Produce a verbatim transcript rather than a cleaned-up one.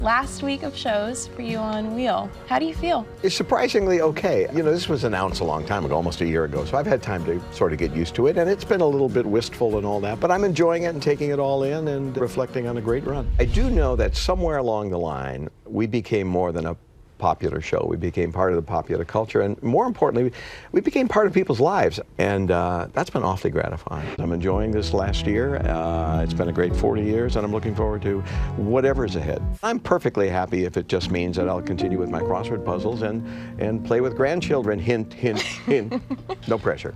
Last week of shows for you on Wheel. How do you feel? It's surprisingly okay. You know, this was announced a long time ago, almost a year ago, so I've had time to sort of get used to it, and it's been a little bit wistful and all that, but I'm enjoying it and taking it all in and reflecting on a great run. I do know that somewhere along the line, we became more than a popular show. We became part of the popular culture, and more importantly, we became part of people's lives, and uh, that's been awfully gratifying. I'm enjoying this last year. Uh, it's been a great forty years, and I'm looking forward to whatever's ahead. I'm perfectly happy if it just means that I'll continue with my crossword puzzles and, and play with grandchildren. Hint, hint, hint. No pressure.